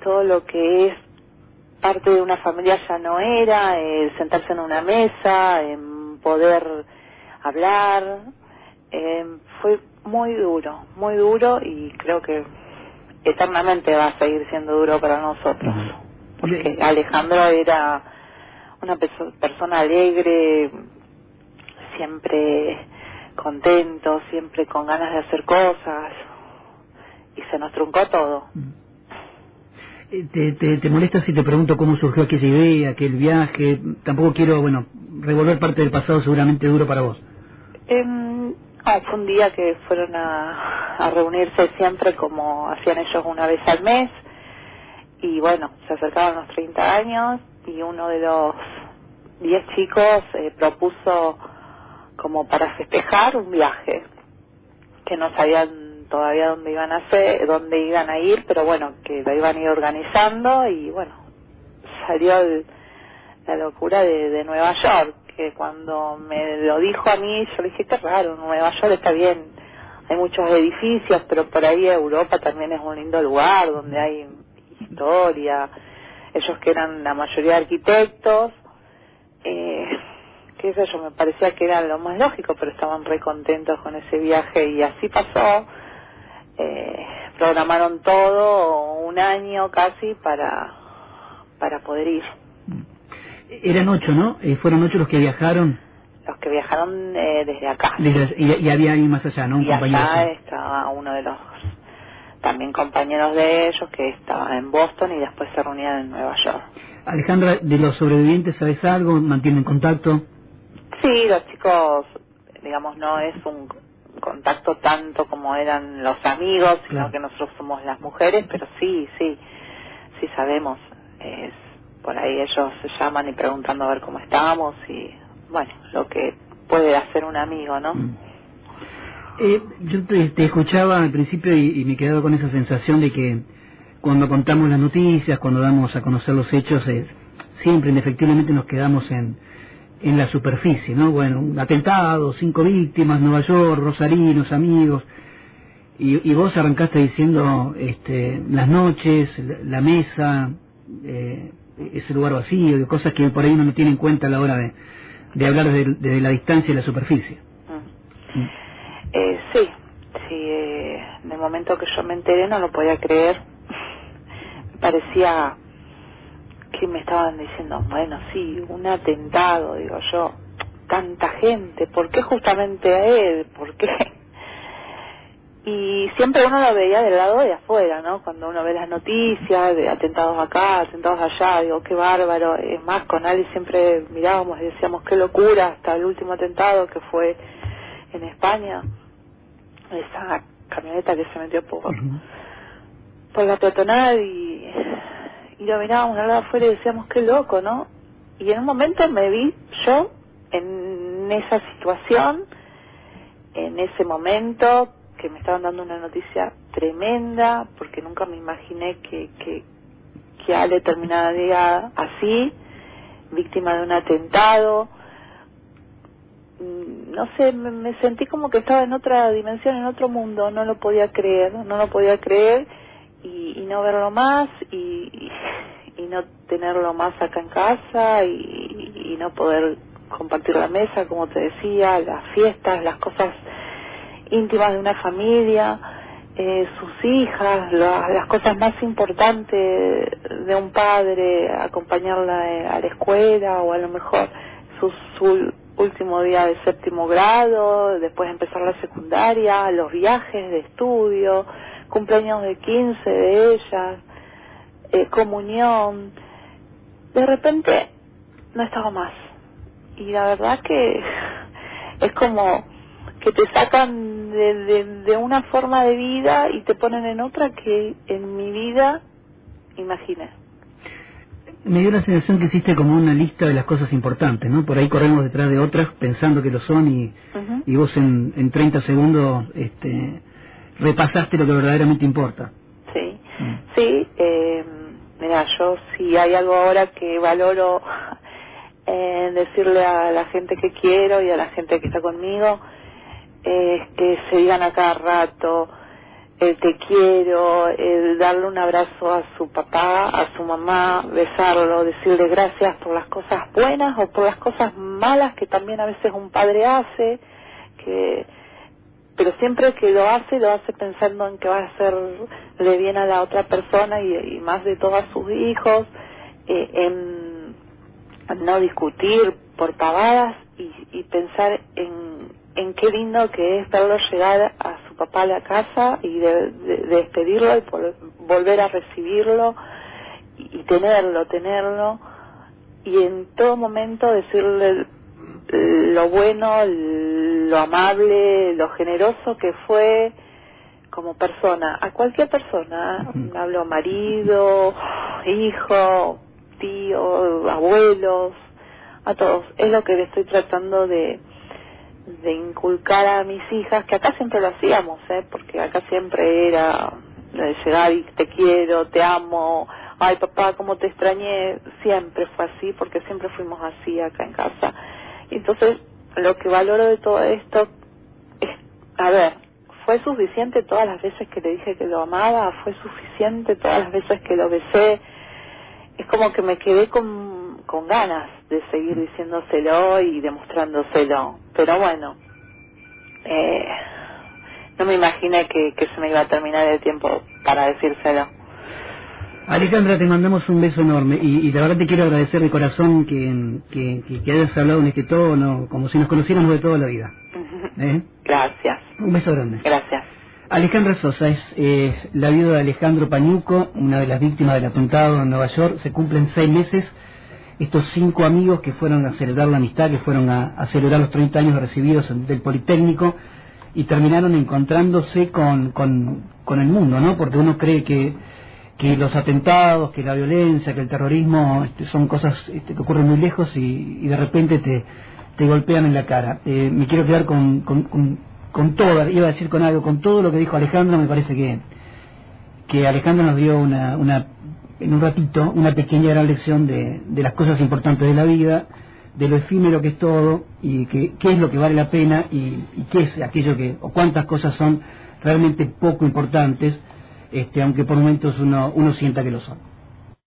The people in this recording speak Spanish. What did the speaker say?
todo lo que es parte de una familia ya no era, sentarse en una mesa, poder hablar, fue muy duro y creo que eternamente va a seguir siendo duro para nosotros, porque Alejandro era una persona alegre, siempre contento, siempre con ganas de hacer cosas, y se nos truncó todo. ¿Te molesta si te pregunto cómo surgió aquella idea, aquel viaje? Tampoco quiero, revolver parte del pasado seguramente duro para vos. Fue un día que fueron a reunirse siempre como hacían ellos una vez al mes, y bueno, se acercaban los 30 años y uno de los 10 chicos propuso como para festejar un viaje que no sabían todavía dónde iban a ir, pero bueno, que lo iban a ir organizando, y bueno, salió la locura de Nueva York, que cuando me lo dijo a mí, yo le dije, qué raro, Nueva York está bien, hay muchos edificios, pero por ahí Europa también es un lindo lugar donde hay historia. Ellos, que eran la mayoría arquitectos, qué sé yo, me parecía que era lo más lógico, pero estaban re contentos con ese viaje, y así pasó. Programaron todo un año casi para poder ir. Eran 8, ¿no? Fueron 8 los que viajaron. Los que viajaron desde acá. Y había alguien más allá, ¿no? Un compañero. Allá estaba uno de los también compañeros de ellos, que estaba en Boston, y después se reunían en Nueva York. Alejandra, ¿de los sobrevivientes sabes algo? ¿Mantienen contacto? Sí, los chicos, digamos, no es un contacto tanto como eran los amigos, sino claro, que nosotros somos las mujeres, pero sí sabemos. Por ahí ellos se llaman y preguntando a ver cómo estamos, y bueno, lo que puede hacer un amigo, ¿no? Yo te escuchaba al principio y me quedaba con esa sensación de que cuando contamos las noticias, cuando damos a conocer los hechos, siempre indefectiblemente nos quedamos en la superficie, ¿no? Bueno, un atentado, 5 víctimas, Nueva York, rosarinos, amigos, y vos arrancaste diciendo las noches, la mesa, ese lugar vacío, de cosas que por ahí uno no tiene en cuenta a la hora de hablar desde la distancia y la superficie. Sí, en el momento que yo me enteré no lo podía creer. Me parecía que me estaban diciendo, bueno, sí, un atentado, digo yo, tanta gente, ¿por qué justamente a él? ¿Por qué? Y siempre uno lo veía del lado de afuera, ¿no? Cuando uno ve las noticias de atentados acá, atentados allá, digo, qué bárbaro. Es más, con Ali siempre mirábamos y decíamos, qué locura, hasta el último atentado que fue en España, esa camioneta que se metió por la peatonal, y lo mirábamos al lado de afuera y decíamos, qué loco, ¿no? Y en un momento me vi yo en esa situación, en ese momento, que me estaban dando una noticia tremenda, porque nunca me imaginé que Ale terminaría así, víctima de un atentado. No sé, me sentí como que estaba en otra dimensión, en otro mundo, no lo podía creer, y no verlo más, y no tenerlo más acá en casa, y no poder compartir la mesa, como te decía, las fiestas, las cosas íntimas de una familia, sus hijas, las cosas más importantes de un padre, acompañarla a la escuela, o a lo mejor su último día de 7º grado, después empezar la secundaria, los viajes de estudio, cumpleaños de 15 de ellas, comunión. De repente no estaba más, y la verdad que es como que te sacan de una forma de vida y te ponen en otra que en mi vida imaginé. Me dio la sensación que hiciste como una lista de las cosas importantes, ¿no? Por ahí corremos detrás de otras pensando que lo son, y vos en 30 segundos repasaste lo que verdaderamente importa. Sí, sí. Mira, yo si hay algo ahora que valoro decirle a la gente que quiero y a la gente que está conmigo, es que se digan a cada rato, el te quiero, el darle un abrazo a su papá, a su mamá, besarlo, decirle gracias por las cosas buenas o por las cosas malas que también a veces un padre hace, pero siempre que lo hace pensando en que va a hacerle bien a la otra persona y más de todo a sus hijos, en no discutir por pavadas y pensar en qué lindo que es verlo llegar a su papá a la casa y de despedirlo y volver a recibirlo y tenerlo y en todo momento decirle lo bueno, lo amable, lo generoso que fue como persona, a cualquier persona, hablo marido, hijo, tío, abuelos, a todos. Es lo que le estoy tratando de inculcar a mis hijas, que acá siempre lo hacíamos, porque acá siempre era llegar y te quiero, te amo, ay papá, cómo te extrañé, siempre fue así, porque siempre fuimos así acá en casa. Y entonces, lo que valoro de todo esto es, a ver, ¿fue suficiente todas las veces que le dije que lo amaba? ¿Fue suficiente todas las veces que lo besé? Es como que me quedé con ganas de seguir diciéndoselo y demostrándoselo, pero bueno, no me imaginé que se me iba a terminar el tiempo para decírselo. Alejandra, te mandamos un beso enorme y la verdad te quiero agradecer de corazón que hayas hablado en este tono, como si nos conociéramos de toda la vida. Gracias. Un beso grande. Gracias. Alejandra Sosa es la viuda de Alejandro Pañuco, una de las víctimas del atentado en Nueva York. Se cumplen 6 meses. Estos 5 amigos que fueron a celebrar la amistad, que fueron a celebrar los 30 años recibidos del Politécnico y terminaron encontrándose con el mundo, ¿no? Porque uno cree que los atentados, que la violencia, que el terrorismo son cosas que ocurren muy lejos y de repente te golpean en la cara. Me quiero quedar con todo, iba a decir con algo, con todo lo que dijo Alejandra. Me parece que Alejandra nos dio en un ratito una pequeña gran lección de las cosas importantes de la vida, de lo efímero que es todo y qué es lo que vale la pena y qué es aquello o cuántas cosas son realmente poco importantes, aunque por momentos uno sienta que lo son.